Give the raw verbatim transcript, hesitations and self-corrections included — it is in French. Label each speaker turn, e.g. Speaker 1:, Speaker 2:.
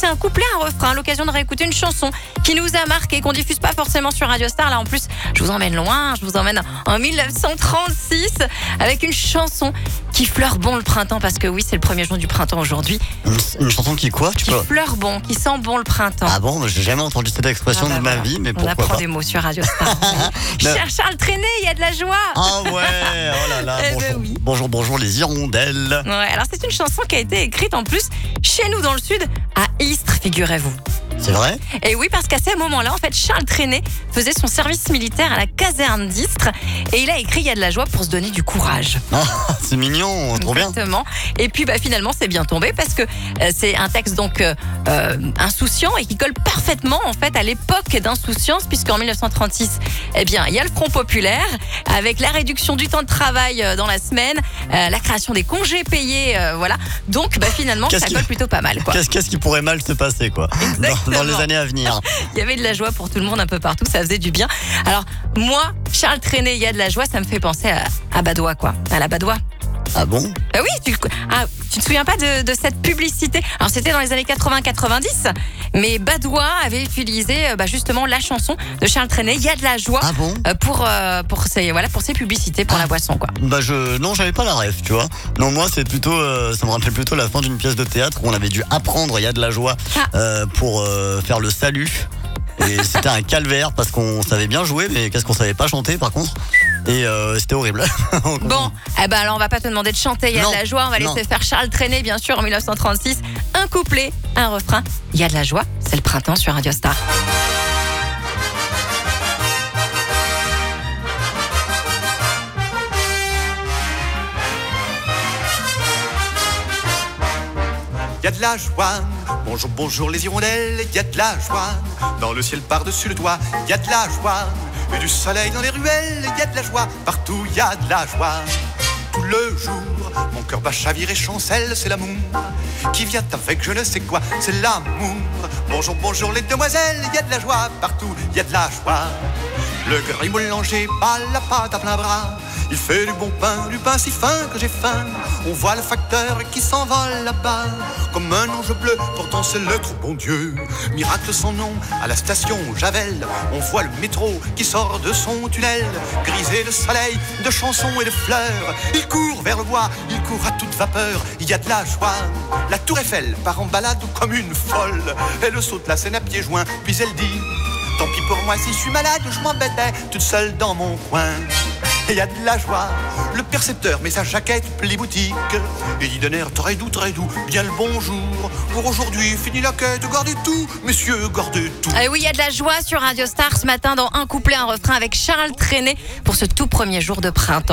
Speaker 1: c'est un couplet, un refrain, à l'occasion de réécouter une chanson qui nous a marqué, qu'on diffuse pas forcément sur Radio Star. Là, en plus, je vous emmène loin, je vous emmène en dix-neuf cent trente-six avec une chanson qui fleure bon le printemps, parce que oui, c'est le premier jour du printemps aujourd'hui.
Speaker 2: Une, une chanson qui quoi tu
Speaker 1: Qui
Speaker 3: peux...
Speaker 1: fleure bon, qui sent bon le printemps.
Speaker 3: Ah bon, j'ai jamais entendu cette expression
Speaker 1: Ah bah
Speaker 3: de ma
Speaker 1: voilà.
Speaker 3: vie, mais
Speaker 1: On
Speaker 3: pourquoi
Speaker 1: apprend
Speaker 3: pas.
Speaker 1: des mots sur Radio Star. Cher Charles Trenet, il y a de la joie.
Speaker 3: Ah ouais, oh là là,
Speaker 1: Eh ben
Speaker 3: bonjour,
Speaker 1: oui.
Speaker 3: bonjour, bonjour les hirondelles.
Speaker 1: Ouais, alors c'est une chanson qui a été écrite en plus chez nous dans le sud, à Istres, figurez-vous.
Speaker 3: C'est vrai?
Speaker 1: Et oui, parce qu'à ce moment-là, en fait, Charles Trenet faisait son service militaire à la caserne d'Istres et il a écrit Il y a de la joie pour se donner du courage.
Speaker 3: Ah, c'est mignon, trop bien.
Speaker 1: Exactement. Et puis bah, finalement, c'est bien tombé parce que euh, c'est un texte donc euh, euh, insouciant et qui colle parfaitement en fait à l'époque d'insouciance, puisqu'en dix-neuf cent trente-six, eh bien, il y a le Front populaire avec la réduction du temps de travail euh, dans la semaine, euh, la création des congés payés, euh, voilà. Donc bah, finalement,
Speaker 3: Qu'est-ce
Speaker 1: ça
Speaker 3: qui-
Speaker 1: colle plutôt pas mal, quoi.
Speaker 3: Qu'est-ce, qu'est-ce qui pourrait mal se passer, quoi, dans,
Speaker 1: Exactement.
Speaker 3: dans les années à venir?
Speaker 1: Il y avait de la joie pour tout le monde un peu partout, ça faisait du bien. Alors moi, Charles Trenet, il y a de la joie, ça me fait penser à, à Badois, quoi, à la Badois.
Speaker 3: Ah bon?
Speaker 1: Ah oui, tu, ah, tu te souviens pas de, de cette publicité? Alors c'était dans les années quatre-vingts quatre-vingt-dix, mais Badois avait utilisé euh, bah, justement la chanson de Charles Trenet, il y a de la joie,
Speaker 3: Ah bon?
Speaker 1: euh, pour euh, pour ses voilà pour ses publicités pour la boisson, quoi.
Speaker 3: Bah je non j'avais pas la ref, tu vois. Non, moi c'est plutôt euh, ça me rappelle plutôt la fin d'une pièce de théâtre où on avait dû apprendre il y a de la joie
Speaker 1: Ah.
Speaker 3: euh, pour euh, faire le salut. Et c'était un calvaire parce qu'on savait bien jouer, mais qu'est-ce qu'on savait pas chanter par contre. Et euh, c'était horrible.
Speaker 1: Bon, eh ben alors on va pas te demander de chanter il y a
Speaker 3: Non,
Speaker 1: de la joie, on va
Speaker 3: non.
Speaker 1: laisser faire Charles Trenet bien sûr en dix-neuf cent trente-six, un couplet, un refrain, il y a de la joie, c'est le printemps sur Radio Star.
Speaker 4: Y a de la joie, bonjour, bonjour les hirondelles, y a de la joie, dans le ciel par-dessus le toit, y a de la joie, et du soleil dans les ruelles, y a de la joie, partout y a de la joie. Tout le jour, mon cœur bat chavire et chancelle, c'est l'amour qui vient avec je ne sais quoi, c'est l'amour. Bonjour, bonjour les demoiselles, y a de la joie, partout y a de la joie. Le gris boulanger bat la pâte à plein bras. Il fait du bon pain, du pain si fin que j'ai faim. On voit le facteur qui s'envole là-bas comme un ange bleu, pourtant c'est le trop bon Dieu. Miracle sans nom, à la station Javel, on voit le métro qui sort de son tunnel, grisé de soleil, de chansons et de fleurs. Il court vers le bois, il court à toute vapeur. Il y a de la joie. La tour Eiffel part en balade comme une folle. Elle saute la Seine à pieds joints, puis elle dit: tant pis pour moi si je suis malade, je m'embêtais toute seule dans mon coin. Et y a de la joie, le percepteur met sa jaquette pli boutique et dit d'un air très doux, très doux, bien le bonjour. Pour aujourd'hui, fini la quête, gardez tout, messieurs, gardez tout.
Speaker 1: Eh oui, il y a de la joie sur Radio Star ce matin dans un couplet, un refrain avec Charles Trenet pour ce tout premier jour de printemps.